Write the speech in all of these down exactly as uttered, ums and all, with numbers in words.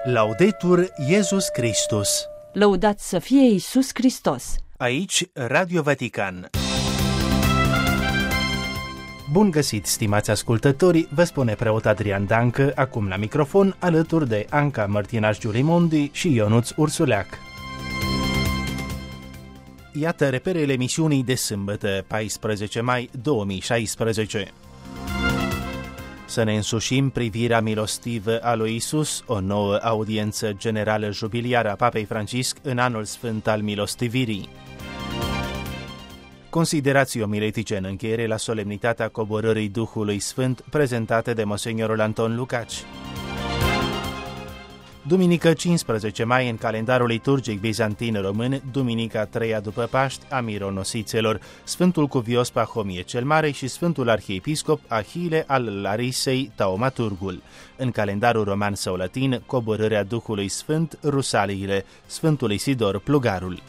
Laudetur Iesus Christus. Lăudați să fie Iisus Hristos. Aici Radio Vatican. Bun găsit, stimați ascultători, vă spune preot Adrian Dancă, acum la microfon, alături de Anca Mărtinaș-Giulimondi și Ionuț Ursuleac. Iată reperele emisiunii de sâmbătă, paisprezece mai două mii șaisprezece. Să ne însușim privirea milostivă a lui Isus, o nouă audiență generală jubiliară a Papei Francisc în anul sfânt al milostivirii. Considerații omiletice în încheiere la solemnitatea coborârii Duhului Sfânt prezentate de Monsignorul Anton Lucaci. Duminică cincisprezece mai în calendarul liturgic bizantin român, duminica a treia după Paști a mironosițelor, Sfântul Cuvios Pahomie cel Mare și Sfântul Arhiepiscop Ahile al Larisei Taumaturgul. În calendarul roman sau latin, coborârea Duhului Sfânt, Rusaliile, Sfântul Isidor Plugarul.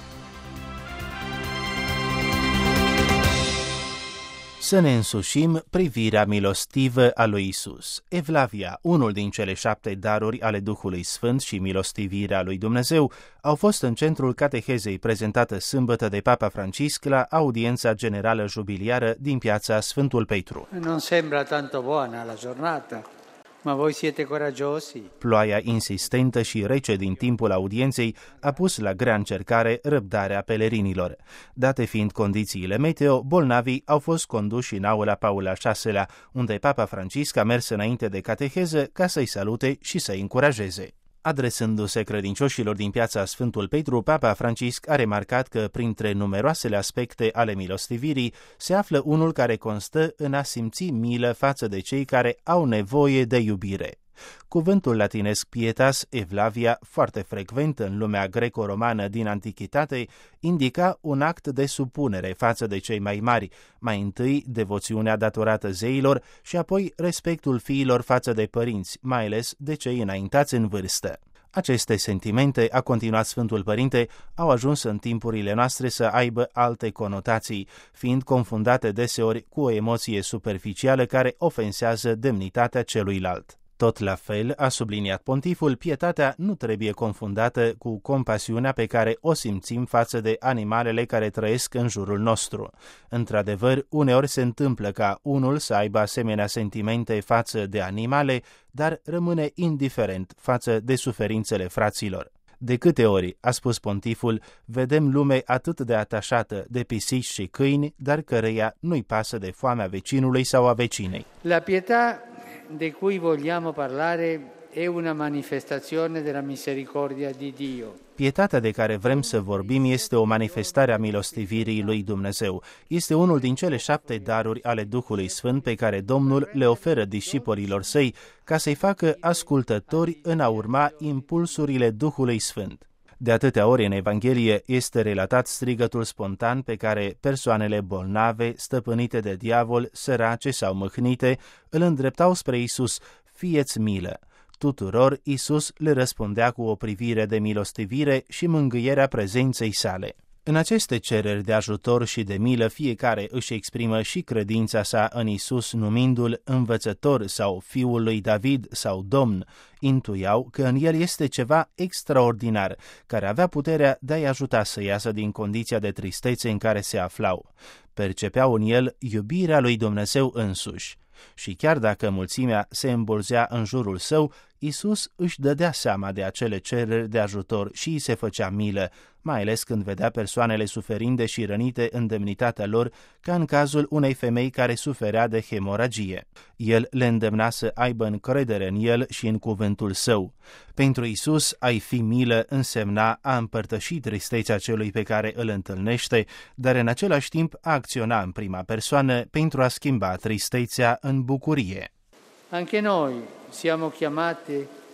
Să ne însușim privirea milostivă a lui Isus. Evlavia, unul din cele șapte daruri ale Duhului Sfânt și milostivirea lui Dumnezeu, au fost în centrul catehezei prezentată sâmbătă de Papa Francisc la audiența generală jubiliară din piața Sfântul Petru. Non sembra tanto buona la giornata, ma voi siete coraggiosi. Ploaia insistentă și rece din timpul audienței a pus la grea încercare răbdarea pelerinilor. Date fiind condițiile meteo, bolnavii au fost conduși în aula Paul al șaselea, unde Papa Francisc a mers înainte de cateheză ca să-i salute și să-i încurajeze. Adresându-se credincioșilor din piața Sfântul Petru, Papa Francisc a remarcat că printre numeroasele aspecte ale milostivirii se află unul care constă în a simți milă față de cei care au nevoie de iubire. Cuvântul latinesc pietas, evlavia, foarte frecvent în lumea greco-romană din antichitate, indica un act de supunere față de cei mai mari, mai întâi devoțiunea datorată zeilor și apoi respectul fiilor față de părinți, mai ales de cei înaintați în vârstă. Aceste sentimente, a continuat Sfântul Părinte, au ajuns în timpurile noastre să aibă alte conotații, fiind confundate deseori cu o emoție superficială care ofensează demnitatea celuilalt. Tot la fel, a subliniat pontiful, pietatea nu trebuie confundată cu compasiunea pe care o simțim față de animalele care trăiesc în jurul nostru. Într-adevăr, uneori se întâmplă ca unul să aibă asemenea sentimente față de animale, dar rămâne indiferent față de suferințele fraților. De câte ori, a spus pontiful, vedem lume atât de atașată de pisici și câini, dar căreia nu-i pasă de foamea vecinului sau a vecinei. La pietà de cui vogliamo parlare è una manifestazione della misericordia di Dio. Pietatea de care vrem să vorbim este o manifestare a milostivirii lui Dumnezeu. Este unul din cele șapte daruri ale Duhului Sfânt pe care Domnul le oferă discipolilor săi ca să-i facă ascultători în a urma impulsurile Duhului Sfânt. De atâtea ori în Evanghelie este relatat strigătul spontan pe care persoanele bolnave, stăpânite de diavol, sărace sau mâhnite, îl îndreptau spre Isus: fie-ți milă. Tuturor Isus le răspundea cu o privire de milostivire și mângâierea prezenței sale. În aceste cereri de ajutor și de milă, fiecare își exprimă și credința sa în Isus, numindu-l învățător sau fiul lui David sau domn. Intuiau că în el este ceva extraordinar, care avea puterea de a-i ajuta să iasă din condiția de tristețe în care se aflau. Percepeau în el iubirea lui Dumnezeu însuși. Și chiar dacă mulțimea se îmbolzea în jurul său, Isus își dădea seama de acele cereri de ajutor și îi se făcea milă, mai ales când vedea persoanele suferinde și rănite în demnitatea lor, ca în cazul unei femei care suferea de hemoragie. El le îndemna să aibă încredere în el și în cuvântul său. Pentru Isus, a-i fi milă însemna a împărtăși tristețea celui pe care îl întâlnește, dar în același timp a acționa în prima persoană pentru a schimba tristețea în bucurie. Anche noi siamo chiamati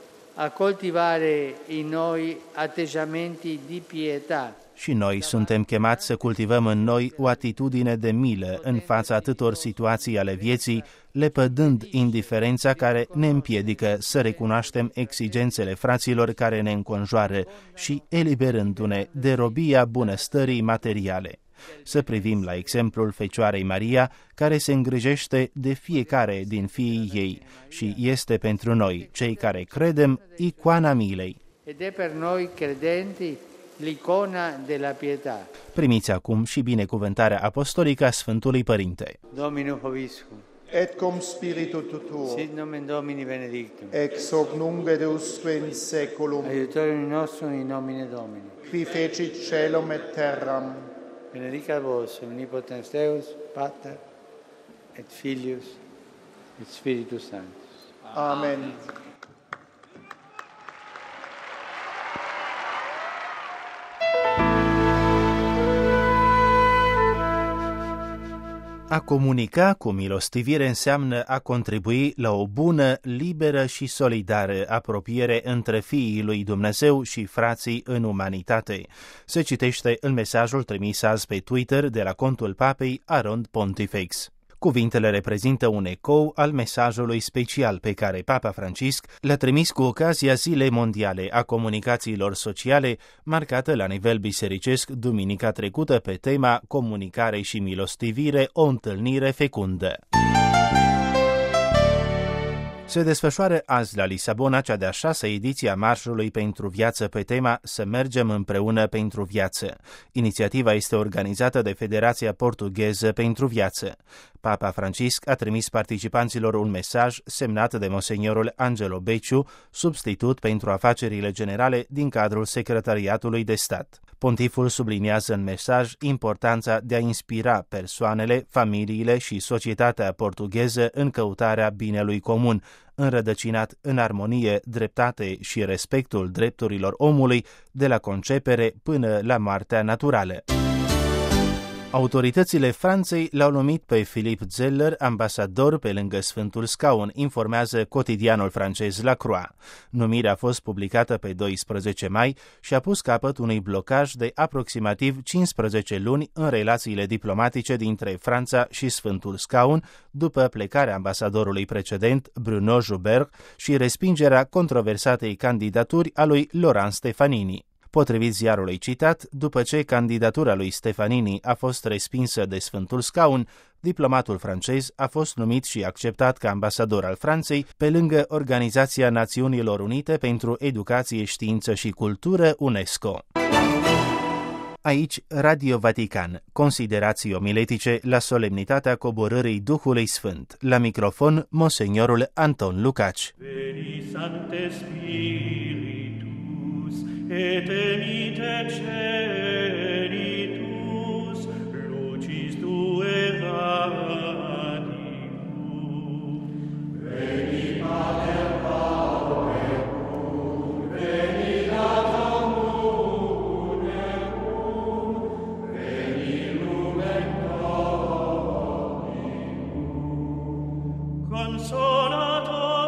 a coltivare in noi atteggiamenti di pietà. Și noi suntem chemați să cultivăm în noi o atitudine de milă în fața atâtor situații ale vieții, lepădând indiferența care ne împiedică să recunoaștem exigențele fraților care ne înconjoară și eliberându-ne de robia bunăstării materiale. Să privim la exemplul Fecioarei Maria, care se îngrijește de fiecare din fiii ei și este pentru noi, cei care credem, icoana milei. Ed è per noi credenti l'icona della pietà. Primiți acum și binecuvântarea apostolică a Sfântului Părinte. Dominus vobiscum. Et cum spiritu tuo. Sit nomen Domini benedictum. Ex hoc nunc et usque in saeculum. Aiutorium nostrum in nomine Domini. Qui fecit caelum et terram. Benedicat vos omnipotens Deus, Pater et Filius et Spiritus Sanctus. Amen. A comunica cu milostivire înseamnă a contribui la o bună, liberă și solidară apropiere între fiii lui Dumnezeu și frații în umanitate. Se citește în mesajul trimis azi pe Twitter de la contul papei Arond Pontifex. Cuvintele reprezintă un ecou al mesajului special pe care Papa Francisc l-a trimis cu ocazia Zilei Mondiale a Comunicațiilor Sociale, marcată la nivel bisericesc duminica trecută pe tema Comunicare și milostivire, o întâlnire fecundă. Se desfășoară azi la Lisabona cea de-a șasea ediție a Marșului pentru Viață pe tema Să mergem împreună pentru viață. Inițiativa este organizată de Federația Portugheză pentru Viață. Papa Francisc a trimis participanților un mesaj semnat de Monseniorul Angelo Beciu, substitut pentru afacerile generale din cadrul Secretariatului de Stat. Pontiful subliniază în mesaj importanța de a inspira persoanele, familiile și societatea portugheză în căutarea binelui comun, înrădăcinat în armonie, dreptate și respectul drepturilor omului de la concepere până la moartea naturală. Autoritățile Franței l-au numit pe Philippe Zeller ambasador pe lângă Sfântul Scaun, informează cotidianul francez La Croix. Numirea a fost publicată pe doisprezece mai și a pus capăt unui blocaj de aproximativ cincisprezece luni în relațiile diplomatice dintre Franța și Sfântul Scaun, după plecarea ambasadorului precedent, Bruno Joubert, și respingerea controversatei candidaturi a lui Laurent Stefanini. Potrivit ziarului citat, după ce candidatura lui Stefanini a fost respinsă de Sfântul Scaun, diplomatul francez a fost numit și acceptat ca ambasador al Franței pe lângă Organizația Națiunilor Unite pentru Educație, Știință și Cultură, UNESCO. Aici, Radio Vatican, considerații omiletice la solemnitatea coborârii Duhului Sfânt. La microfon, Monseniorul Anton Lucaci. Veni Sancte Spiritus, et emite celitus, lucis Tue radium. Veni Pater Pauperum, veni Lata Munecum, veni Lumen Domini. Consolator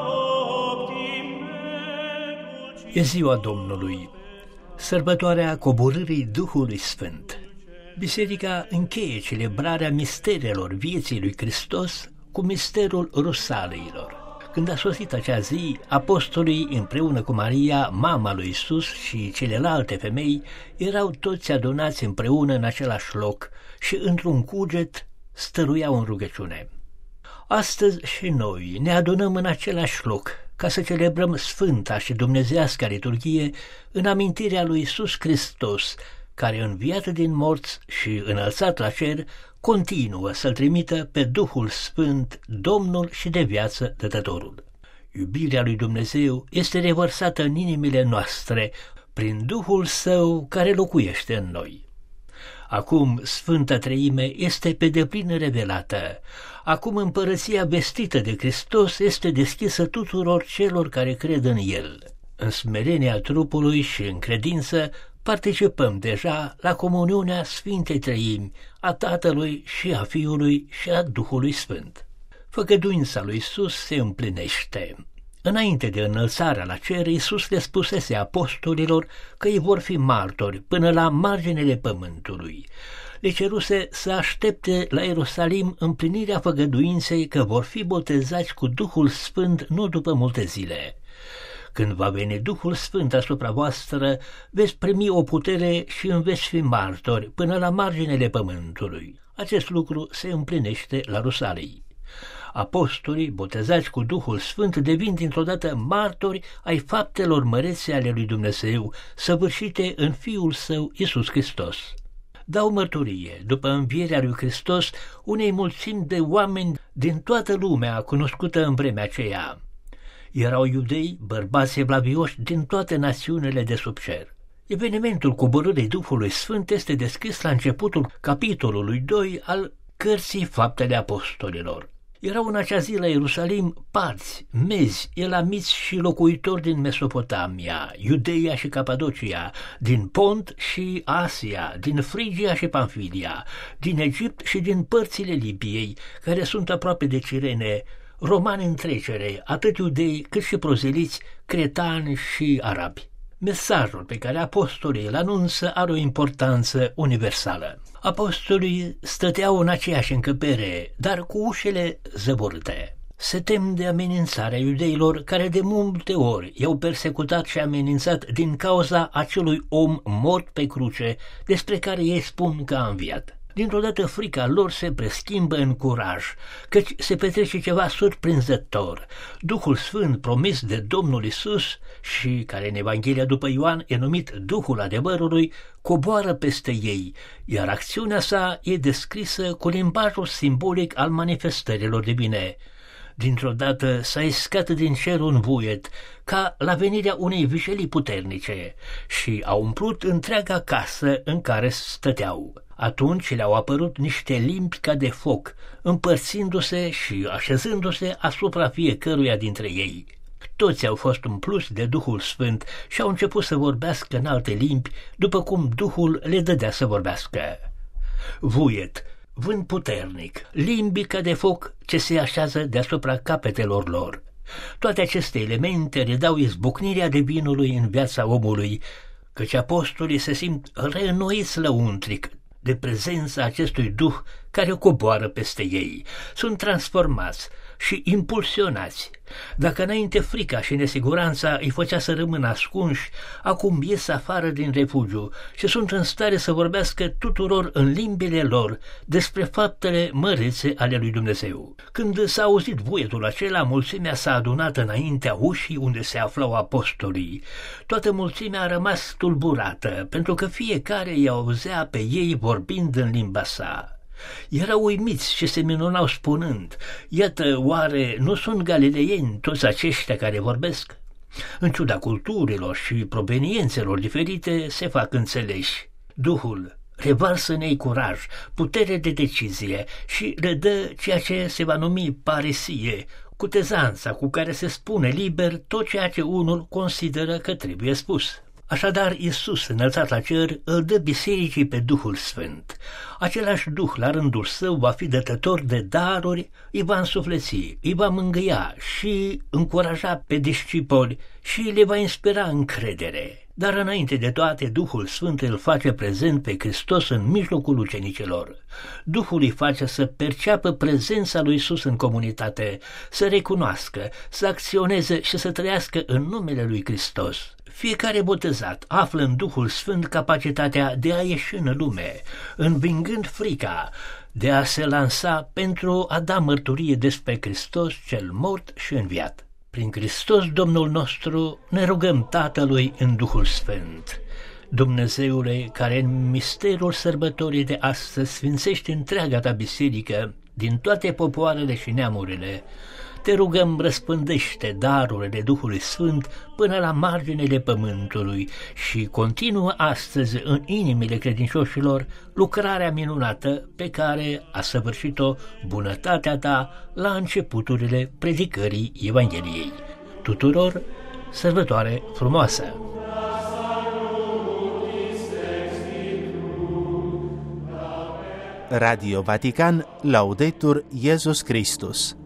optime dulcis. E ziua Domnului, sărbătoarea coborârii Duhului Sfânt. Biserica încheie celebrarea misterelor vieții lui Hristos cu misterul Rusaleilor. Când a sosit acea zi, apostolii împreună cu Maria, mama lui Iisus și celelalte femei erau toți adunați împreună în același loc și într-un cuget stăruiau în rugăciune. Astăzi și noi ne adunăm în același loc ca să celebrăm sfânta și dumnezeiasca liturghie în amintirea lui Iisus Hristos, care înviat din morți și înălțat la cer, continuă să-L trimită pe Duhul Sfânt, Domnul și de viață Dătătorul. Iubirea lui Dumnezeu este revărsată în inimile noastre prin Duhul Său care locuiește în noi. Acum Sfânta Treime este pe deplin revelată. Acum împărăția vestită de Hristos este deschisă tuturor celor care cred în El. În smerenia trupului și în credință participăm deja la comuniunea Sfintei Treimi, a Tatălui și a Fiului și a Duhului Sfânt. Făgăduința lui Iisus se împlinește. Înainte de înălțarea la cer, Iisus le spusese apostolilor că ei vor fi martori până la marginile pământului. Le ceruse să aștepte la Ierusalim împlinirea făgăduinței că vor fi botezați cu Duhul Sfânt nu după multe zile. Când va veni Duhul Sfânt asupra voastră, veți primi o putere și îmi veți fi martori până la marginile pământului. Acest lucru se împlinește la Rusalii. Apostolii, botezați cu Duhul Sfânt, devin dintr-o dată martori ai faptelor mărețe ale lui Dumnezeu, săvârșite în Fiul Său, Iisus Hristos. Dau mărturie, după învierea lui Hristos, unei mulțimi de oameni din toată lumea cunoscută în vremea aceea. Erau iudei, bărbați evlavioși din toate națiunile de sub cer. Evenimentul coborârii Duhului Sfânt este descris la începutul capitolului doi al cărții Faptele Apostolilor. Erau în acea zi la Ierusalim parți, mezi, elamiți și locuitori din Mesopotamia, Iudeia și Capadocia, din Pont și Asia, din Frigia și Pamfilia, din Egipt și din părțile Libiei, care sunt aproape de Cirene, romani în trecere, atât iudei cât și prozeliți, cretani și arabi. Mesajul pe care apostolii îl anunță are o importanță universală. Apostolii stăteau în aceeași încăpere, dar cu ușile zăvorâte. Se tem de amenințarea iudeilor, care de multe ori i-au persecutat și amenințat din cauza acelui om mort pe cruce, despre care ei spun că a înviat. Dintr-o dată frica lor se preschimbă în curaj, căci se petrece ceva surprinzător. Duhul Sfânt promis de Domnul Iisus și care în Evanghelia după Ioan e numit Duhul adevărului, coboară peste ei, iar acțiunea sa e descrisă cu limbajul simbolic al manifestărilor divine. Dintr-o dată s-a iscat din cer un vuiet, ca la venirea unei vijelii puternice, și a umplut întreaga casă în care stăteau. Atunci le-au apărut niște limbi ca de foc, împărțindu-se și așezându-se asupra fiecăruia dintre ei. Toți au fost umpluți de Duhul Sfânt și au început să vorbească în alte limbi, după cum Duhul le dădea să vorbească. Vuiet, vânt puternic, limbi ca de foc ce se așează deasupra capetelor lor. Toate aceste elemente redau izbucnirea divinului în viața omului, căci apostolii se simt reînnoiți lăuntric de prezența acestui Duh care coboară peste ei. Sunt transformați și impulsionați. Dacă înainte frica și nesiguranța îi făcea să rămână ascunși, acum ies afară din refugiu și sunt în stare să vorbească tuturor în limbile lor despre faptele mărețe ale lui Dumnezeu. Când s-a auzit vuietul acela, mulțimea s-a adunat înaintea ușii unde se aflau apostolii. Toată mulțimea a rămas tulburată, pentru că fiecare îi auzea pe ei vorbind în limba sa. Erau uimiți și se minunau spunând: iată, oare nu sunt galileieni toți aceștia care vorbesc? În ciuda culturilor și proveniențelor diferite se fac înțeleși. Duhul revarsă în ei curaj, putere de decizie și le dă ceea ce se va numi paresie, cutezanța cu care se spune liber tot ceea ce unul consideră că trebuie spus. Așadar, Iisus, înălțat la cer, îl dă bisericii pe Duhul Sfânt. Același Duh, la rândul său, va fi dătător de daruri, îi va însufleți, îi va mângâia și încuraja pe discipoli și le va inspira încredere. Dar înainte de toate, Duhul Sfânt îl face prezent pe Hristos în mijlocul ucenicilor. Duhul îi face să perceapă prezența lui Iisus în comunitate, să recunoască, să acționeze și să trăiască în numele lui Hristos. Fiecare botezat află în Duhul Sfânt capacitatea de a ieși în lume, învingând frica, de a se lansa pentru a da mărturie despre Hristos cel mort și înviat. Prin Hristos Domnul nostru ne rugăm Tatălui în Duhul Sfânt. Dumnezeule, care în misterul sărbătorii de astăzi sfințești întreaga ta biserică din toate popoarele și neamurile, te rugăm, răspândește darurile Duhului Sfânt până la marginile pământului și continuă astăzi în inimile credincioșilor lucrarea minunată pe care a săvârșit-o bunătatea ta la începuturile predicării Evangheliei. Tuturor, sărbătoare frumoasă! Radio Vatican, Laudetur Jesus Christus.